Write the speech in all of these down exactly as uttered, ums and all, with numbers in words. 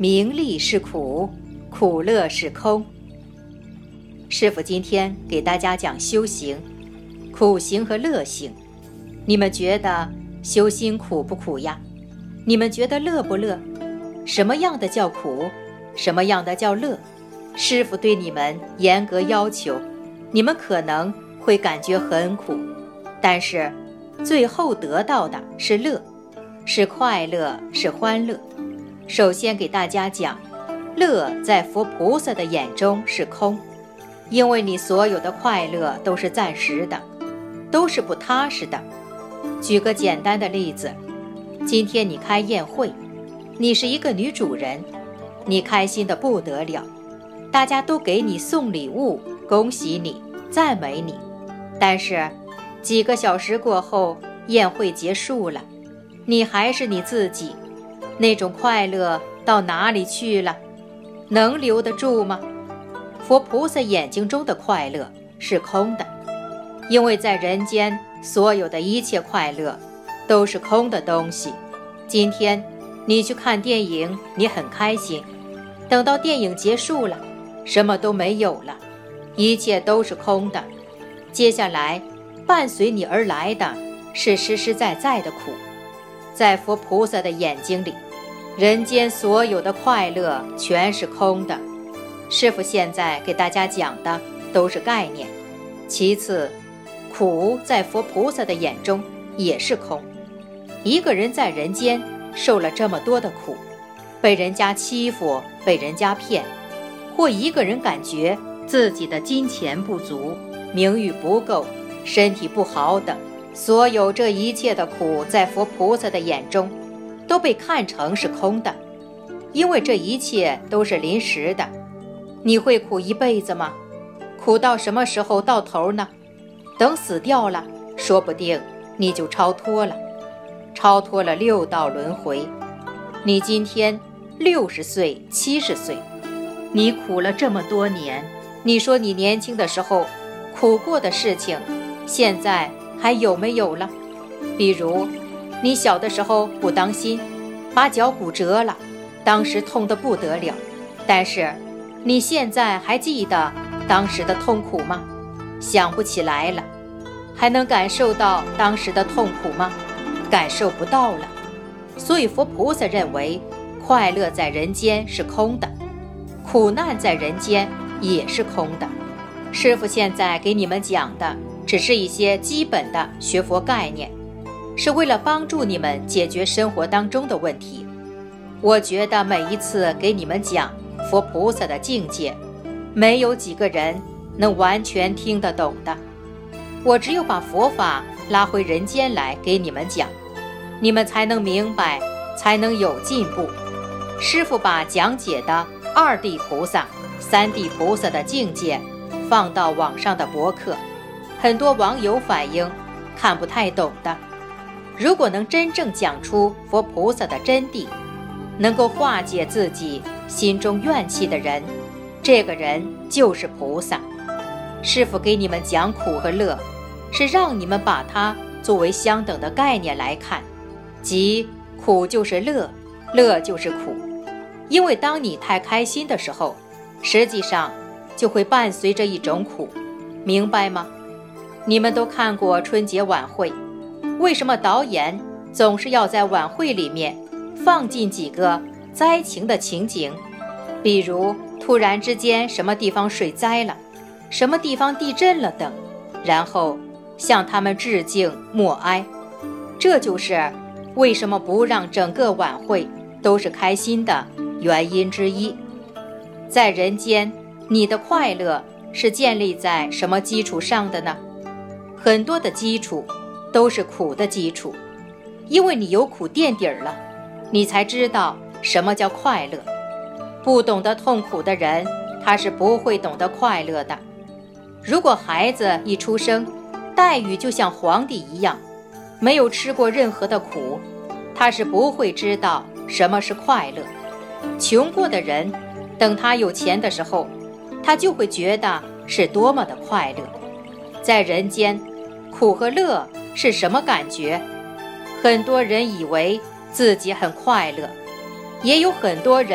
名利是苦，苦乐是空。师父今天给大家讲修行，苦行和乐行。你们觉得修心苦不苦呀？你们觉得乐不乐？什么样的叫苦？什么样的叫乐？师父对你们严格要求，你们可能会感觉很苦，但是最后得到的是乐，是快乐，是欢乐。首先给大家讲，乐在佛菩萨的眼中是空，因为你所有的快乐都是暂时的，都是不踏实的。举个简单的例子，今天你开宴会，你是一个女主人，你开心得不得了，大家都给你送礼物，恭喜你，赞美你。但是几个小时过后，宴会结束了，你还是你自己，那种快乐到哪里去了？能留得住吗？佛菩萨眼睛中的快乐是空的，因为在人间所有的一切快乐都是空的东西。今天你去看电影，你很开心，等到电影结束了，什么都没有了，一切都是空的。接下来伴随你而来的是实实在在的苦。在佛菩萨的眼睛里，人间所有的快乐全是空的。师父现在给大家讲的都是概念。其次，苦在佛菩萨的眼中也是空。一个人在人间受了这么多的苦，被人家欺负，被人家骗，或一个人感觉自己的金钱不足，名誉不够，身体不好等，所有这一切的苦在佛菩萨的眼中都被看成是空的，因为这一切都是临时的。你会苦一辈子吗？苦到什么时候到头呢？等死掉了，说不定你就超脱了，超脱了六道轮回。你今天六十岁、七十岁，你苦了这么多年，你说你年轻的时候苦过的事情，现在还有没有了？比如你小的时候不当心，把脚骨折了，当时痛得不得了，但是你现在还记得当时的痛苦吗？想不起来了。还能感受到当时的痛苦吗？感受不到了。所以佛菩萨认为，快乐在人间是空的，苦难在人间也是空的。师父现在给你们讲的只是一些基本的学佛概念，是为了帮助你们解决生活当中的问题。我觉得每一次给你们讲佛菩萨的境界，没有几个人能完全听得懂的。我只有把佛法拉回人间来给你们讲，你们才能明白，才能有进步。师父把讲解的二地菩萨、三地菩萨的境界放到网上的博客，很多网友反映看不太懂的。如果能真正讲出佛菩萨的真谛，能够化解自己心中怨气的人，这个人就是菩萨。师父给你们讲苦和乐，是让你们把它作为相等的概念来看，即苦就是乐，乐就是苦。因为当你太开心的时候，实际上就会伴随着一种苦，明白吗？你们都看过春节晚会，为什么导演总是要在晚会里面放进几个灾情的情景？比如突然之间什么地方水灾了，什么地方地震了等，然后向他们致敬默哀。这就是为什么不让整个晚会都是开心的原因之一。在人间，你的快乐是建立在什么基础上的呢？很多的基础都是苦的基础，因为你有苦垫底儿了，你才知道什么叫快乐。不懂得痛苦的人，他是不会懂得快乐的。如果孩子一出生，待遇就像皇帝一样，没有吃过任何的苦，他是不会知道什么是快乐。穷过的人，等他有钱的时候，他就会觉得是多么的快乐。在人间，苦和乐是什么感觉？很多人以为自己很快乐，也有很多人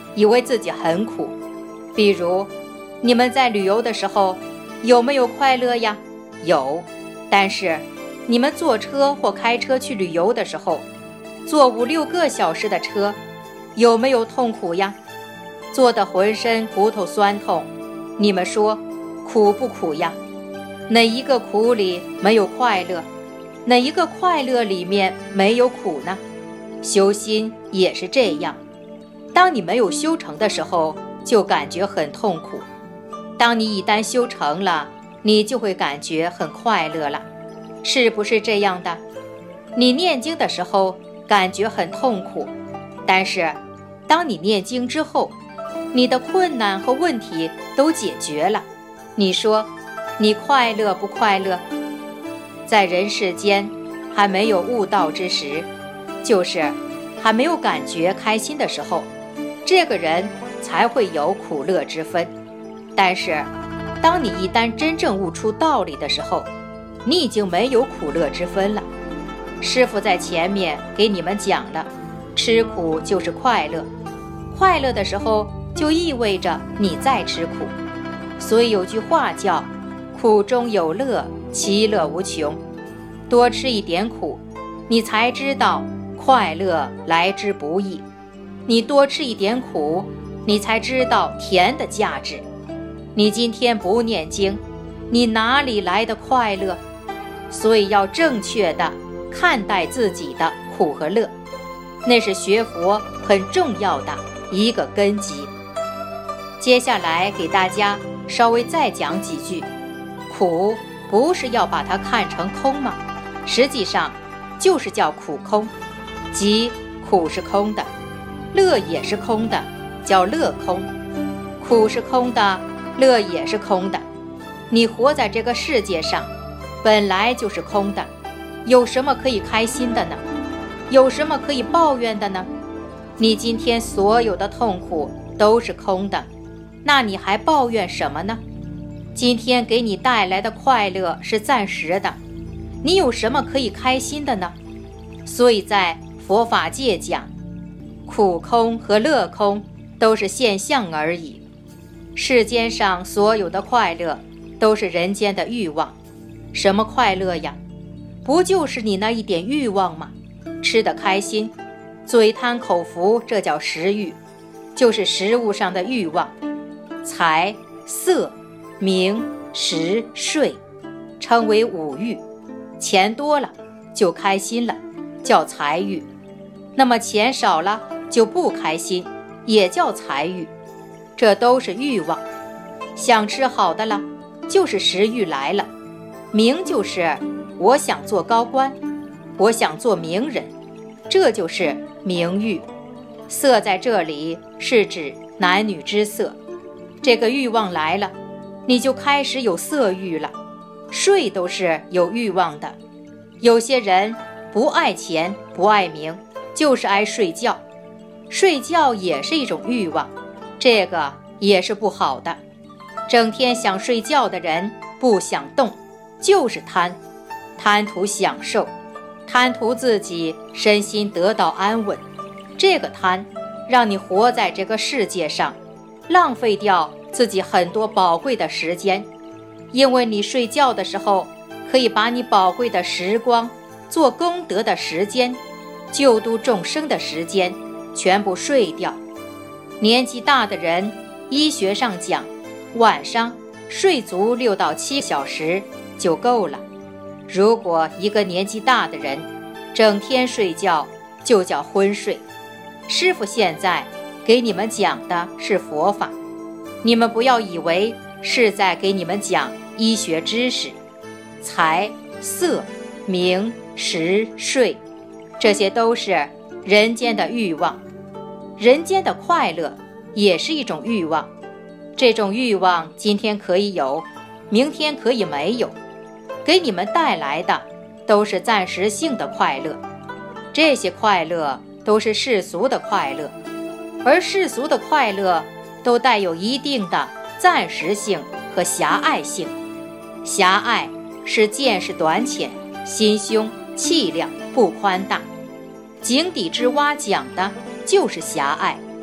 以为自己很苦。比如，你们在旅游的时候，有没有快乐呀？有。但是，你们坐车或开车去旅游的时候，坐五六个小时的车，有没有痛苦呀？坐得浑身骨头酸痛，你们说苦不苦呀？哪一个苦里没有快乐？哪一个快乐里面没有苦呢？修心也是这样，当你没有修成的时候，就感觉很痛苦；当你一旦修成了，你就会感觉很快乐了，是不是这样的？你念经的时候感觉很痛苦，但是当你念经之后，你的困难和问题都解决了，你说你快乐不快乐？在人世间还没有悟道之时，就是还没有感觉开心的时候，这个人才会有苦乐之分。但是当你一旦真正悟出道理的时候，你已经没有苦乐之分了。师父在前面给你们讲了，吃苦就是快乐，快乐的时候就意味着你在吃苦。所以有句话叫苦中有乐，其乐无穷。多吃一点苦，你才知道快乐来之不易。你多吃一点苦，你才知道甜的价值。你今天不念经，你哪里来的快乐？所以要正确的看待自己的苦和乐，那是学佛很重要的一个根基。接下来给大家稍微再讲几句。苦不是要把它看成空吗？实际上就是叫苦空，即苦是空的，乐也是空的，叫乐空。苦是空的，乐也是空的。你活在这个世界上，本来就是空的，有什么可以开心的呢？有什么可以抱怨的呢？你今天所有的痛苦都是空的，那你还抱怨什么呢？今天给你带来的快乐是暂时的，你有什么可以开心的呢？所以在佛法界讲，苦空和乐空都是现象而已。世间上所有的快乐都是人间的欲望。什么快乐呀？不就是你那一点欲望吗？吃得开心，嘴贪口福，这叫食欲，就是食物上的欲望。财、色、名、食、睡称为五欲，钱多了就开心了，叫财欲。那么钱少了就不开心，也叫财欲。这都是欲望。想吃好的了，就是食欲来了。名就是我想做高官，我想做名人，这就是名欲。色在这里是指男女之色，这个欲望来了，你就开始有色欲了。睡都是有欲望的，有些人不爱钱不爱名，就是爱睡觉，睡觉也是一种欲望，这个也是不好的。整天想睡觉的人不想动，就是贪，贪图享受，贪图自己身心得到安稳。这个贪让你活在这个世界上，浪费掉自己很多宝贵的时间。因为你睡觉的时候，可以把你宝贵的时光、做功德的时间、救度众生的时间全部睡掉。年纪大的人，医学上讲，晚上睡足六到七小时就够了。如果一个年纪大的人整天睡觉，就叫昏睡。师父现在给你们讲的是佛法，你们不要以为是在给你们讲医学知识。财、色、名、食、睡，这些都是人间的欲望。人间的快乐也是一种欲望，这种欲望今天可以有，明天可以没有，给你们带来的都是暂时性的快乐。这些快乐都是世俗的快乐，而世俗的快乐都带有一定的暂时性和狭隘性。狭隘是见识短浅，心胸气量不宽大。井底之蛙讲的就是狭隘，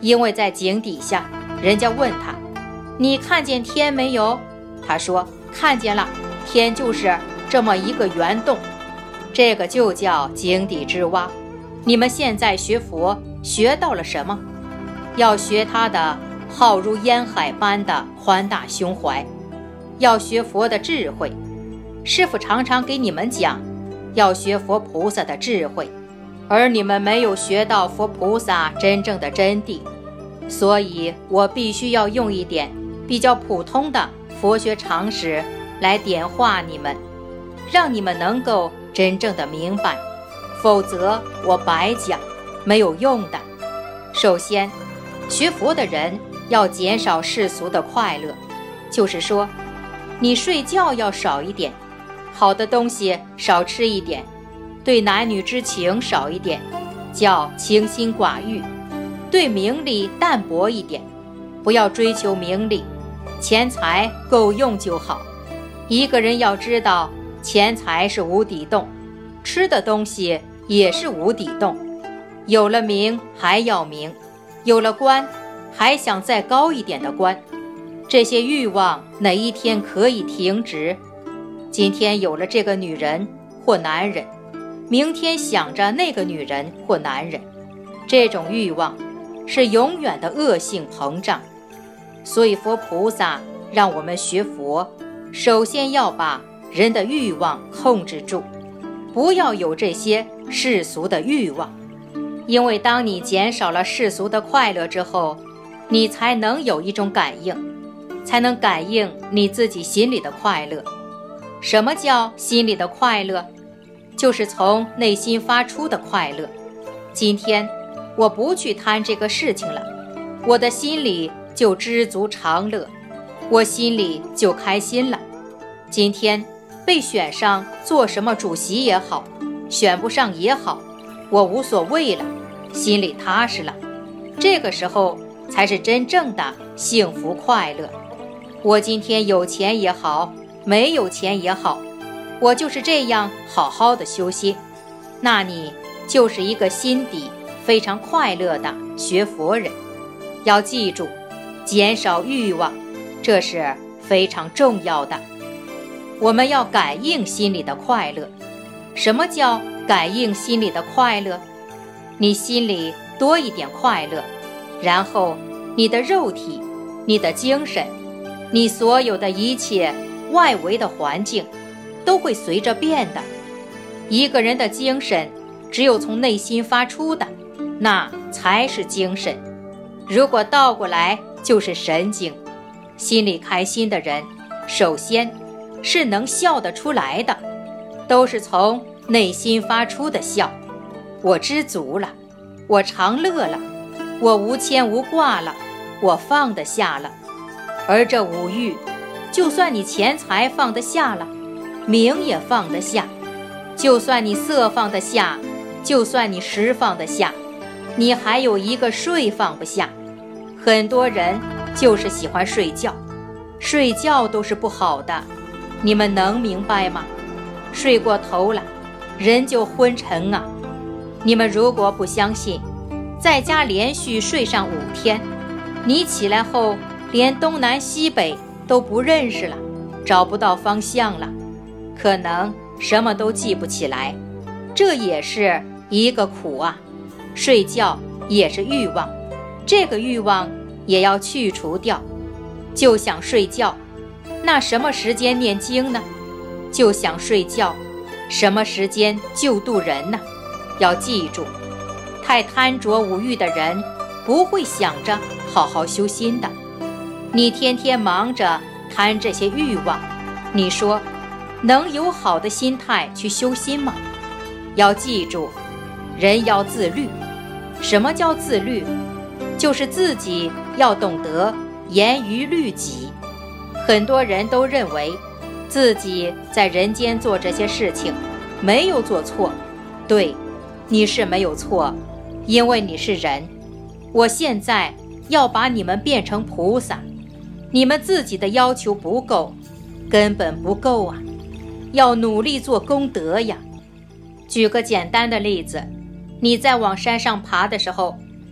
因为在井底下，人家问他，你看见天没有？他说看见了，天就是这么一个圆洞，这个就叫井底之蛙。你们现在学佛学到了什么？要学他的浩如烟海般的宽大胸怀，要学佛的智慧。师父常常给你们讲，要学佛菩萨的智慧，而你们没有学到佛菩萨真正的真谛，所以我必须要用一点比较普通的佛学常识来点化你们，让你们能够真正的明白，否则我白讲，没有用的。首先，学佛的人要减少世俗的快乐，就是说，你睡觉要少一点，好的东西少吃一点，对男女之情少一点，叫清心寡欲，对名利淡薄一点，不要追求名利，钱财够用就好。一个人要知道，钱财是无底洞，吃的东西也是无底洞，有了名还要名，有了官还想再高一点的官，这些欲望哪一天可以停止？今天有了这个女人或男人，明天想着那个女人或男人，这种欲望是永远的恶性膨胀。所以佛菩萨让我们学佛，首先要把人的欲望控制住，不要有这些世俗的欲望。因为当你减少了世俗的快乐之后，你才能有一种感应，才能感应你自己心里的快乐。什么叫心里的快乐？就是从内心发出的快乐。今天我不去贪这个事情了，我的心里就知足常乐，我心里就开心了。今天被选上做什么主席也好，选不上也好，我无所谓了，心里踏实了。这个时候才是真正的幸福快乐。我今天有钱也好，没有钱也好，我就是这样好好的修心，那你就是一个心底非常快乐的学佛人。要记住，减少欲望，这是非常重要的。我们要感应心里的快乐。什么叫感应心里的快乐？你心里多一点快乐，然后你的肉体，你的精神，你所有的一切外围的环境都会随着变的。一个人的精神只有从内心发出的，那才是精神。如果倒过来就是神经。心里开心的人，首先是能笑得出来的，都是从内心发出的笑。我知足了，我常乐了，我无牵无挂了，我放得下了。而这五欲，就算你钱财放得下了，名也放得下，就算你色放得下，就算你食放得下，你还有一个睡放不下。很多人就是喜欢睡觉，睡觉都是不好的，你们能明白吗？睡过头了，人就昏沉啊。你们如果不相信，在家连续睡上五天，你起来后连东南西北都不认识了，找不到方向了，可能什么都记不起来，这也是一个苦啊。睡觉也是欲望，这个欲望也要去除掉。就想睡觉，那什么时间念经呢？就想睡觉，什么时间救度人呢？要记住，太贪着五欲的人不会想着好好修心的。你天天忙着贪这些欲望，你说能有好的心态去修心吗？要记住，人要自律。什么叫自律？就是自己要懂得严于律己。很多人都认为自己在人间做这些事情没有做错，对，你是没有错，因为你是人。我现在要把你们变成菩萨，你们自己的要求不够，根本不够啊，要努力做功德呀。举个简单的例子，你在往山上爬的时候，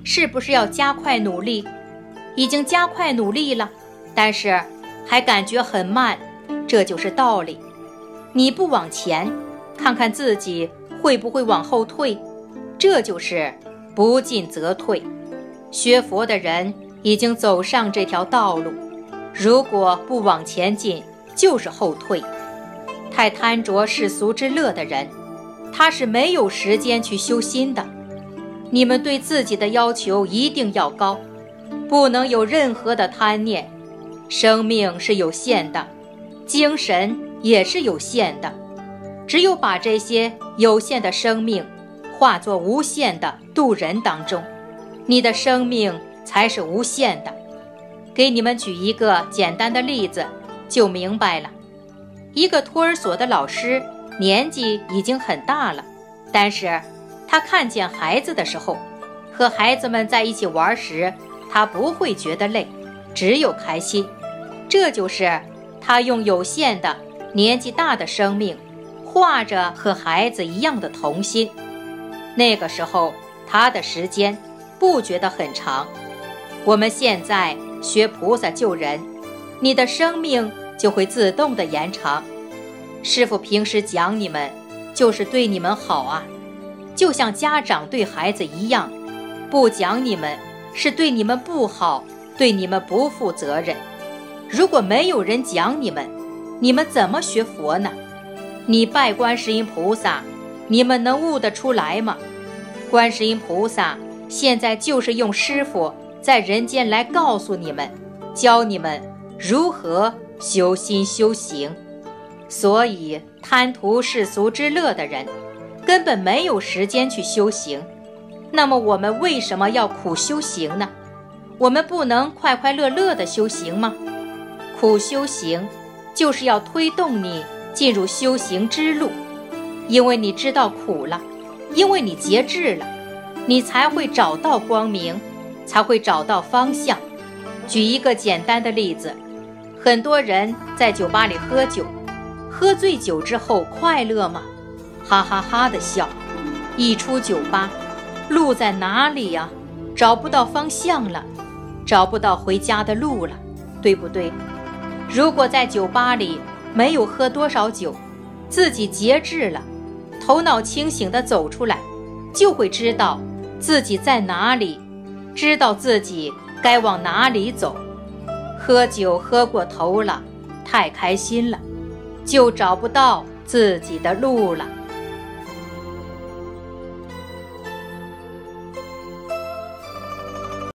是不是要加快努力？已经加快努力了，但是还感觉很慢，这就是道理。你不往前，看看自己会不会往后退，这就是不进则退。学佛的人已经走上这条道路，如果不往前进，就是后退。太贪着世俗之乐的人，他是没有时间去修心的。你们对自己的要求一定要高，不能有任何的贪念。生命是有限的，精神也是有限的，只有把这些有限的生命化作无限的度人当中，你的生命才是无限的。给你们举一个简单的例子就明白了。一个托儿所的老师年纪已经很大了，但是他看见孩子的时候，和孩子们在一起玩时，他不会觉得累，只有开心。这就是他用有限的年纪大的生命画着和孩子一样的童心。那个时候他的时间不觉得很长。我们现在学菩萨救人，你的生命就会自动的延长。师父平时讲你们，就是对你们好啊，就像家长对孩子一样，不讲你们是对你们不好，对你们不负责任。如果没有人讲你们，你们怎么学佛呢？你拜观世音菩萨，你们能悟得出来吗？观世音菩萨现在就是用师父在人间来告诉你们，教你们如何修心修行。所以贪图世俗之乐的人根本没有时间去修行。那么我们为什么要苦修行呢？我们不能快快乐乐地修行吗？苦修行就是要推动你进入修行之路，因为你知道苦了，因为你节制了，你才会找到光明，才会找到方向。举一个简单的例子，很多人在酒吧里喝酒，喝醉酒之后快乐吗？哈哈哈地笑。一出酒吧，路在哪里呀？找不到方向了，找不到回家的路了，对不对？如果在酒吧里没有喝多少酒，自己节制了，头脑清醒地走出来，就会知道自己在哪里，知道自己该往哪里走。喝酒喝过头了，太开心了，就找不到自己的路了。